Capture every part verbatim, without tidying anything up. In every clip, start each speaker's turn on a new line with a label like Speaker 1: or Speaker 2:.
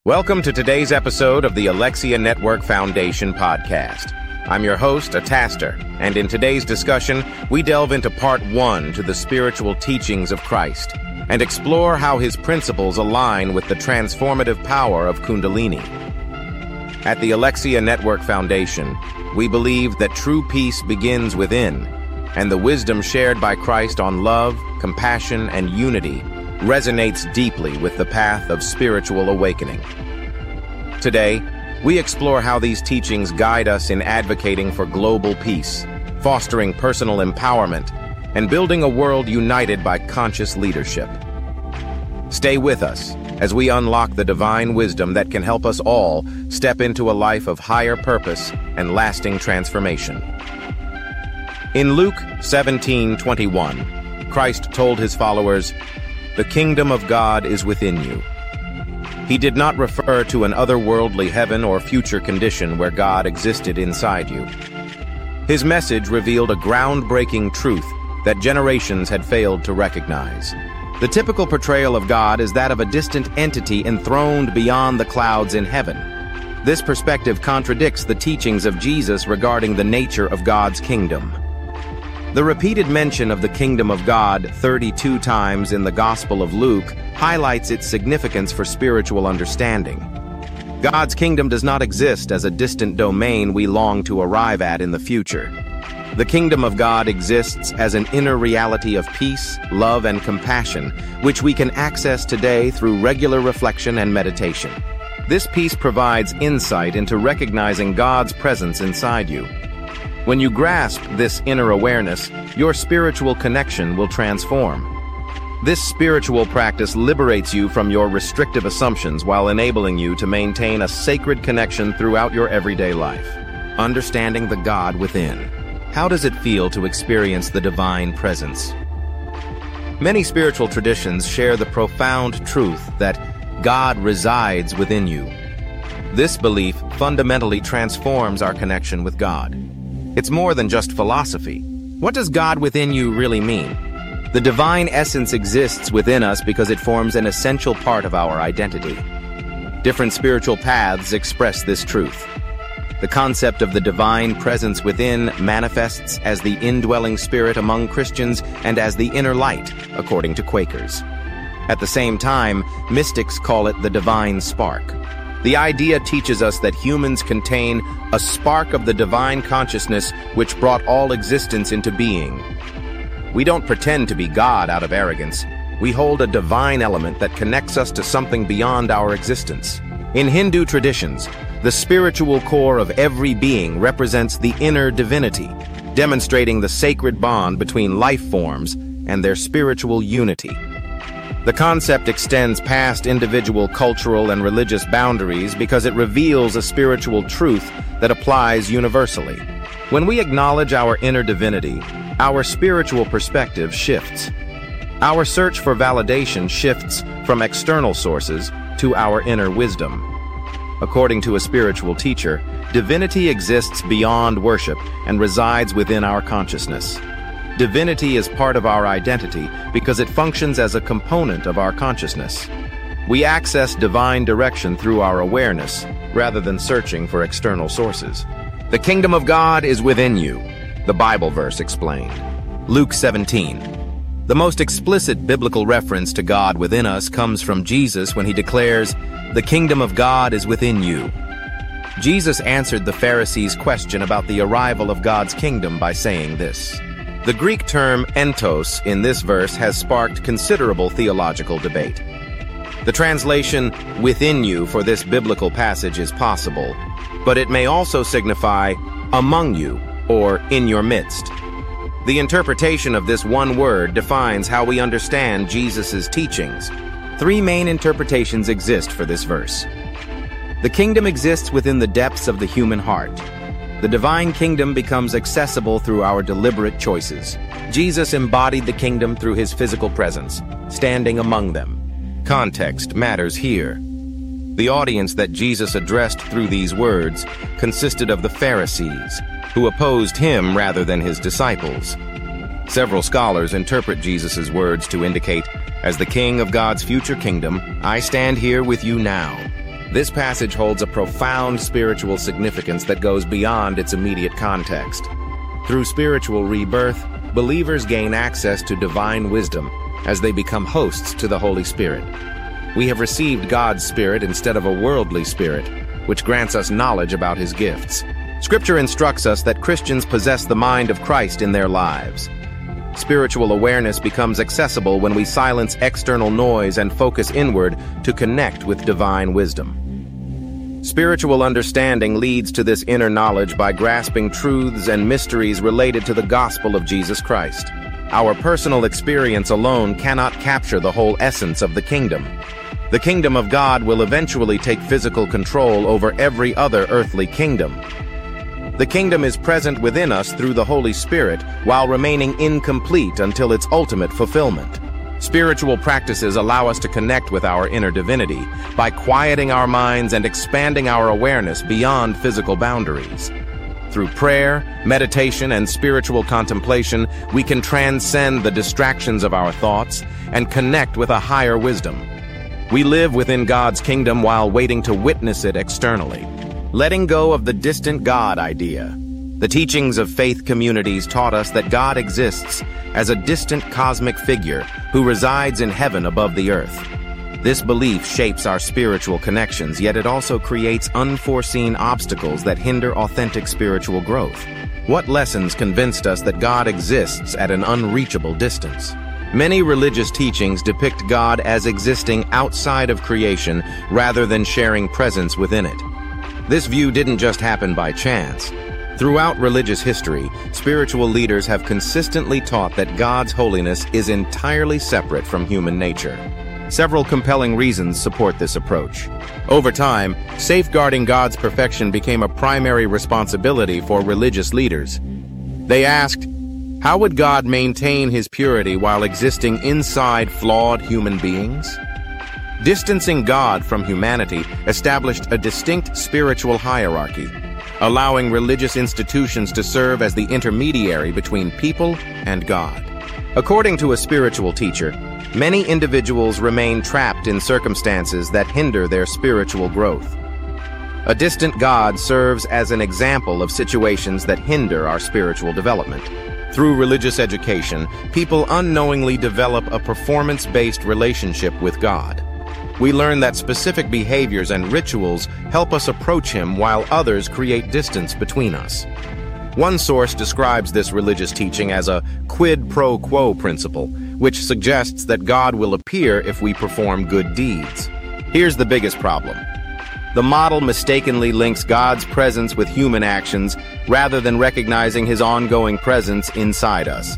Speaker 1: Welcome to today's episode of the Alexia Network Foundation podcast. I'm your host, Ataster, and in today's discussion, we delve into part one to the spiritual teachings of Christ and explore how his principles align with the transformative power of Kundalini. At the Alexia Network Foundation, we believe that true peace begins within, and the wisdom shared by Christ on love, compassion, and unity resonates deeply with the path of spiritual awakening. Today, we explore how these teachings guide us in advocating for global peace, fostering personal empowerment, and building a world united by conscious leadership. Stay with us as we unlock the divine wisdom that can help us all step into a life of higher purpose and lasting transformation. In Luke seventeen twenty-one, Christ told his followers, "The kingdom of God is within you." He did not refer to an otherworldly heaven or future condition where God existed inside you. His message revealed a groundbreaking truth that generations had failed to recognize. The typical portrayal of God is that of a distant entity enthroned beyond the clouds in heaven. This perspective contradicts the teachings of Jesus regarding the nature of God's kingdom. The repeated mention of the kingdom of God thirty-two times in the Gospel of Luke highlights its significance for spiritual understanding. God's kingdom does not exist as a distant domain we long to arrive at in the future. The kingdom of God exists as an inner reality of peace, love, and compassion, which we can access today through regular reflection and meditation. This peace provides insight into recognizing God's presence inside you. When you grasp this inner awareness, your spiritual connection will transform. This spiritual practice liberates you from your restrictive assumptions while enabling you to maintain a sacred connection throughout your everyday life. Understanding the God within. How does it feel to experience the divine presence? Many spiritual traditions share the profound truth that God resides within you. This belief fundamentally transforms our connection with God. It's more than just philosophy. What does God within you really mean? The divine essence exists within us because it forms an essential part of our identity. Different spiritual paths express this truth. The concept of the divine presence within manifests as the indwelling spirit among Christians and as the inner light, according to Quakers. At the same time, mystics call it the divine spark. The idea teaches us that humans contain a spark of the divine consciousness which brought all existence into being. We don't pretend to be God out of arrogance. We hold a divine element that connects us to something beyond our existence. In Hindu traditions, the spiritual core of every being represents the inner divinity, demonstrating the sacred bond between life forms and their spiritual unity. The concept extends past individual cultural and religious boundaries because it reveals a spiritual truth that applies universally. When we acknowledge our inner divinity, our spiritual perspective shifts. Our search for validation shifts from external sources to our inner wisdom. According to a spiritual teacher, divinity exists beyond worship and resides within our consciousness. Divinity is part of our identity because it functions as a component of our consciousness. We access divine direction through our awareness rather than searching for external sources. The kingdom of God is within you, the Bible verse explained. Luke seventeen. The most explicit biblical reference to God within us comes from Jesus when he declares, "The kingdom of God is within you." Jesus answered the Pharisees' question about the arrival of God's kingdom by saying this. The Greek term entos in this verse has sparked considerable theological debate. The translation, "within you," for this biblical passage is possible, but it may also signify "among you" or "in your midst." The interpretation of this one word defines how we understand Jesus' teachings. Three main interpretations exist for this verse. The kingdom exists within the depths of the human heart. The divine kingdom becomes accessible through our deliberate choices. Jesus embodied the kingdom through his physical presence, standing among them. Context matters here. The audience that Jesus addressed through these words consisted of the Pharisees, who opposed him rather than his disciples. Several scholars interpret Jesus' words to indicate, "As the king of God's future kingdom, I stand here with you now." This passage holds a profound spiritual significance that goes beyond its immediate context. Through spiritual rebirth, believers gain access to divine wisdom as they become hosts to the Holy Spirit. We have received God's Spirit instead of a worldly spirit, which grants us knowledge about His gifts. Scripture instructs us that Christians possess the mind of Christ in their lives. Spiritual awareness becomes accessible when we silence external noise and focus inward to connect with divine wisdom. Spiritual understanding leads to this inner knowledge by grasping truths and mysteries related to the gospel of Jesus Christ. Our personal experience alone cannot capture the whole essence of the kingdom. The kingdom of God will eventually take physical control over every other earthly kingdom. The kingdom is present within us through the Holy Spirit while remaining incomplete until its ultimate fulfillment. Spiritual practices allow us to connect with our inner divinity by quieting our minds and expanding our awareness beyond physical boundaries. Through prayer, meditation, and spiritual contemplation, we can transcend the distractions of our thoughts and connect with a higher wisdom. We live within God's kingdom while waiting to witness it externally. Letting go of the distant God idea. The teachings of faith communities taught us that God exists as a distant cosmic figure who resides in heaven above the earth. This belief shapes our spiritual connections, yet it also creates unforeseen obstacles that hinder authentic spiritual growth. What lessons convinced us that God exists at an unreachable distance? Many religious teachings depict God as existing outside of creation rather than sharing presence within it. This view didn't just happen by chance. Throughout religious history, spiritual leaders have consistently taught that God's holiness is entirely separate from human nature. Several compelling reasons support this approach. Over time, safeguarding God's perfection became a primary responsibility for religious leaders. They asked, how would God maintain His purity while existing inside flawed human beings? Distancing God from humanity established a distinct spiritual hierarchy, allowing religious institutions to serve as the intermediary between people and God. According to a spiritual teacher, many individuals remain trapped in circumstances that hinder their spiritual growth. A distant God serves as an example of situations that hinder our spiritual development. Through religious education, people unknowingly develop a performance-based relationship with God. We learn that specific behaviors and rituals help us approach Him while others create distance between us. One source describes this religious teaching as a quid pro quo principle, which suggests that God will appear if we perform good deeds. Here's the biggest problem. The model mistakenly links God's presence with human actions rather than recognizing His ongoing presence inside us.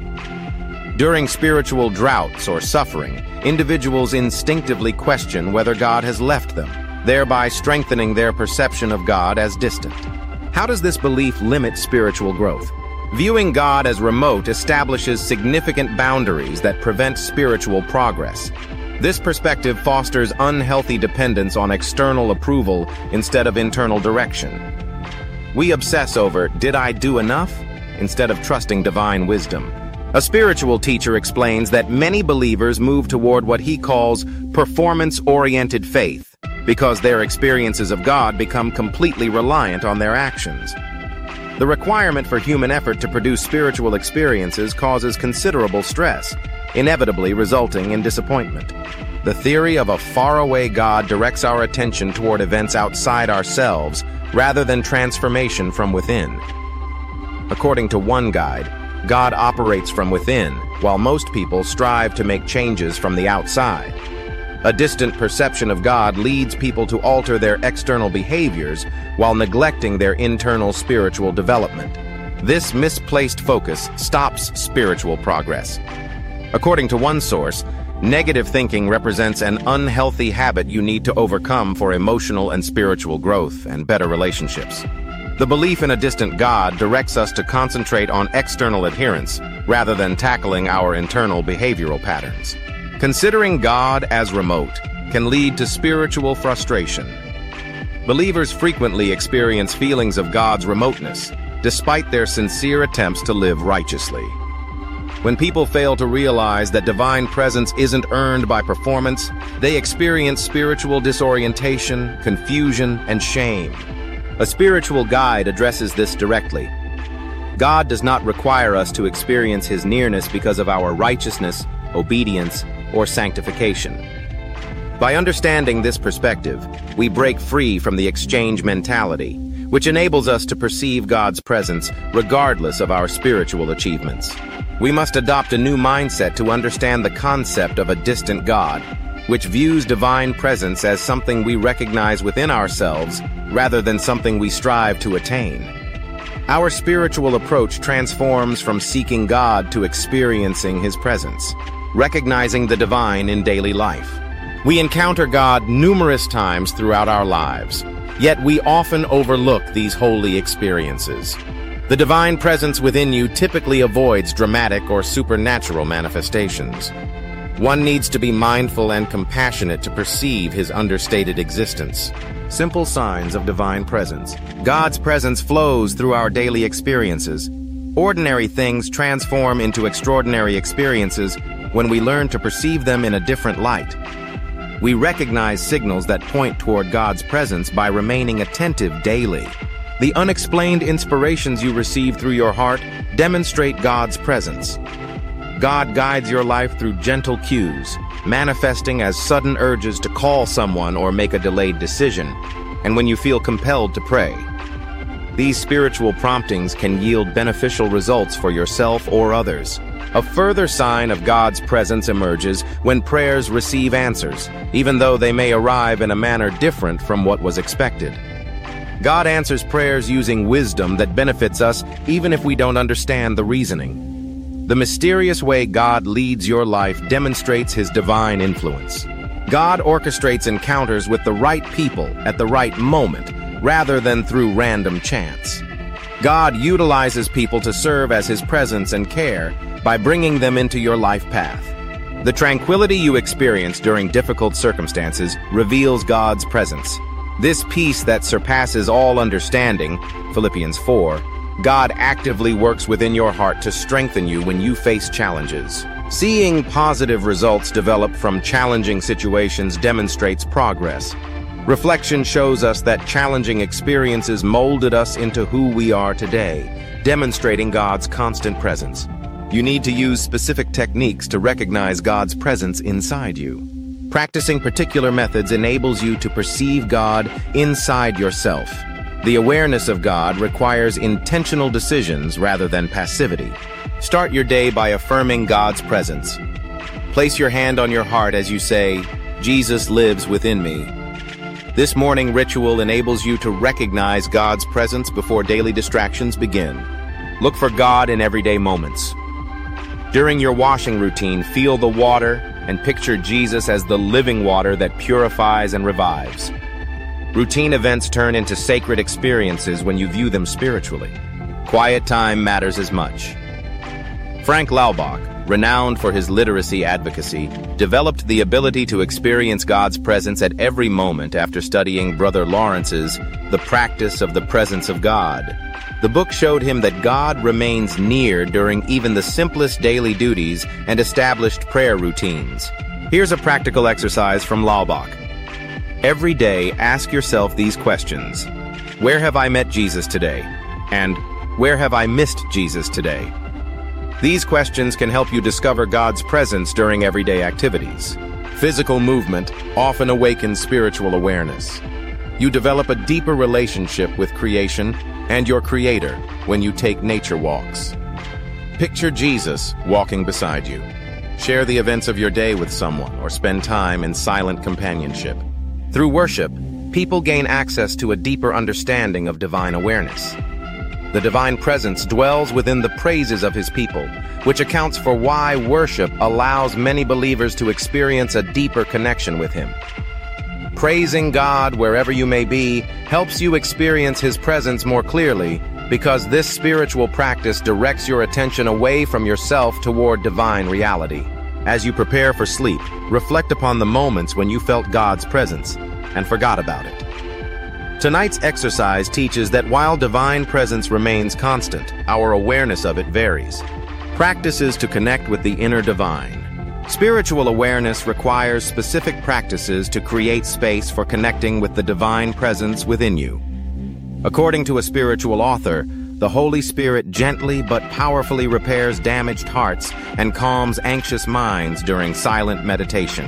Speaker 1: During spiritual droughts or suffering, individuals instinctively question whether God has left them, thereby strengthening their perception of God as distant. How does this belief limit spiritual growth? Viewing God as remote establishes significant boundaries that prevent spiritual progress. This perspective fosters unhealthy dependence on external approval instead of internal direction. We obsess over, did I do enough? Instead of trusting divine wisdom. A spiritual teacher explains that many believers move toward what he calls performance-oriented faith because their experiences of God become completely reliant on their actions. The requirement for human effort to produce spiritual experiences causes considerable stress, inevitably resulting in disappointment. The theory of a faraway God directs our attention toward events outside ourselves rather than transformation from within. According to one guide, God operates from within, while most people strive to make changes from the outside. A distant perception of God leads people to alter their external behaviors while neglecting their internal spiritual development. This misplaced focus stops spiritual progress. According to one source, negative thinking represents an unhealthy habit you need to overcome for emotional and spiritual growth and better relationships. The belief in a distant God directs us to concentrate on external adherence rather than tackling our internal behavioral patterns. Considering God as remote can lead to spiritual frustration. Believers frequently experience feelings of God's remoteness, despite their sincere attempts to live righteously. When people fail to realize that divine presence isn't earned by performance, they experience spiritual disorientation, confusion, and shame. A spiritual guide addresses this directly. God does not require us to experience His nearness because of our righteousness, obedience, or sanctification. By understanding this perspective, we break free from the exchange mentality, which enables us to perceive God's presence regardless of our spiritual achievements. We must adopt a new mindset to understand the concept of a distant God, which views divine presence as something we recognize within ourselves rather than something we strive to attain. Our spiritual approach transforms from seeking God to experiencing His presence, recognizing the divine in daily life. We encounter God numerous times throughout our lives, yet we often overlook these holy experiences. The divine presence within you typically avoids dramatic or supernatural manifestations. One needs to be mindful and compassionate to perceive His understated existence. Simple signs of divine presence. God's presence flows through our daily experiences. Ordinary things transform into extraordinary experiences when we learn to perceive them in a different light. We recognize signals that point toward God's presence by remaining attentive daily. The unexplained inspirations you receive through your heart demonstrate God's presence. God guides your life through gentle cues, manifesting as sudden urges to call someone or make a delayed decision, and when you feel compelled to pray. These spiritual promptings can yield beneficial results for yourself or others. A further sign of God's presence emerges when prayers receive answers, even though they may arrive in a manner different from what was expected. God answers prayers using wisdom that benefits us even if we don't understand the reasoning. The mysterious way God leads your life demonstrates His divine influence. God orchestrates encounters with the right people at the right moment, rather than through random chance. God utilizes people to serve as His presence and care by bringing them into your life path. The tranquility you experience during difficult circumstances reveals God's presence. This peace that surpasses all understanding, Philippians four, God actively works within your heart to strengthen you when you face challenges. Seeing positive results develop from challenging situations demonstrates progress. Reflection shows us that challenging experiences molded us into who we are today, demonstrating God's constant presence. You need to use specific techniques to recognize God's presence inside you. Practicing particular methods enables you to perceive God inside yourself. The awareness of God requires intentional decisions rather than passivity. Start your day by affirming God's presence. Place your hand on your heart as you say, "Jesus lives within me." This morning ritual enables you to recognize God's presence before daily distractions begin. Look for God in everyday moments. During your washing routine, feel the water and picture Jesus as the living water that purifies and revives. Routine events turn into sacred experiences when you view them spiritually. Quiet time matters as much. Frank Laubach, renowned for his literacy advocacy, developed the ability to experience God's presence at every moment after studying Brother Lawrence's The Practice of the Presence of God. The book showed him that God remains near during even the simplest daily duties and established prayer routines. Here's a practical exercise from Laubach. Every day, ask yourself these questions. Where have I met Jesus today? And where have I missed Jesus today? These questions can help you discover God's presence during everyday activities. Physical movement often awakens spiritual awareness. You develop a deeper relationship with creation and your Creator when you take nature walks. Picture Jesus walking beside you. Share the events of your day with someone or spend time in silent companionship. Through worship, people gain access to a deeper understanding of divine awareness. The divine presence dwells within the praises of His people, which accounts for why worship allows many believers to experience a deeper connection with Him. Praising God wherever you may be helps you experience His presence more clearly because this spiritual practice directs your attention away from yourself toward divine reality. As you prepare for sleep, reflect upon the moments when you felt God's presence and forgot about it. Tonight's exercise teaches that while divine presence remains constant, our awareness of it varies. Practices to connect with the inner divine. Spiritual awareness requires specific practices to create space for connecting with the divine presence within you. According to a spiritual author, the Holy Spirit gently but powerfully repairs damaged hearts and calms anxious minds during silent meditation.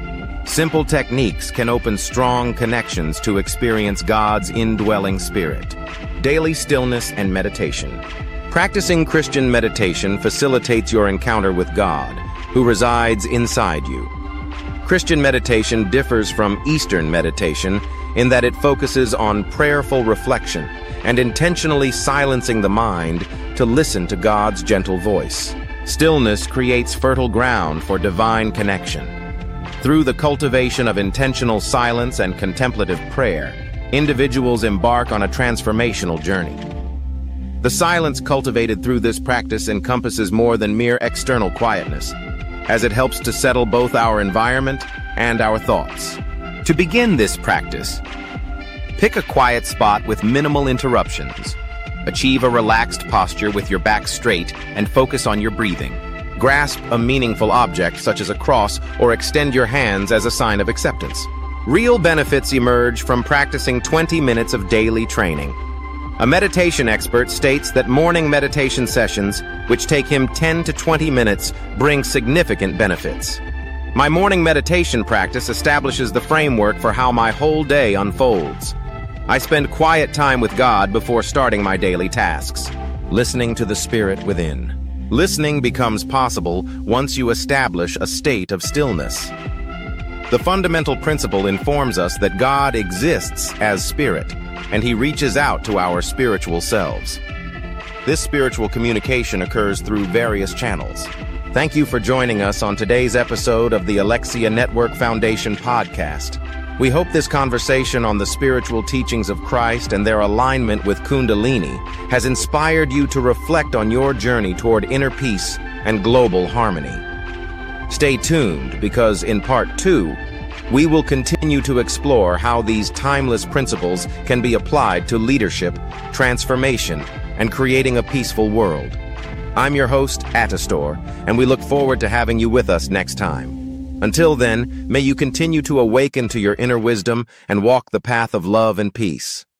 Speaker 1: Simple techniques can open strong connections to experience God's indwelling spirit. Daily stillness and meditation. Practicing Christian meditation facilitates your encounter with God, who resides inside you. Christian meditation differs from Eastern meditation in that it focuses on prayerful reflection and intentionally silencing the mind to listen to God's gentle voice. Stillness creates fertile ground for divine connection. Through the cultivation of intentional silence and contemplative prayer, individuals embark on a transformational journey. The silence cultivated through this practice encompasses more than mere external quietness, as it helps to settle both our environment and our thoughts. To begin this practice, pick a quiet spot with minimal interruptions. Achieve a relaxed posture with your back straight and focus on your breathing. Grasp a meaningful object such as a cross or extend your hands as a sign of acceptance. Real benefits emerge from practicing twenty minutes of daily training. A meditation expert states that morning meditation sessions, which take him ten to twenty minutes, bring significant benefits. My morning meditation practice establishes the framework for how my whole day unfolds. I spend quiet time with God before starting my daily tasks, listening to the Spirit within. Listening becomes possible once you establish a state of stillness. The fundamental principle informs us that God exists as spirit, and he reaches out to our spiritual selves. This spiritual communication occurs through various channels. Thank you for joining us on today's episode of the Alexia Network Foundation podcast. We hope this conversation on the spiritual teachings of Christ and their alignment with Kundalini has inspired you to reflect on your journey toward inner peace and global harmony. Stay tuned, because in part two, we will continue to explore how these timeless principles can be applied to leadership, transformation, and creating a peaceful world. I'm your host, Atastor, and we look forward to having you with us next time. Until then, may you continue to awaken to your inner wisdom and walk the path of love and peace.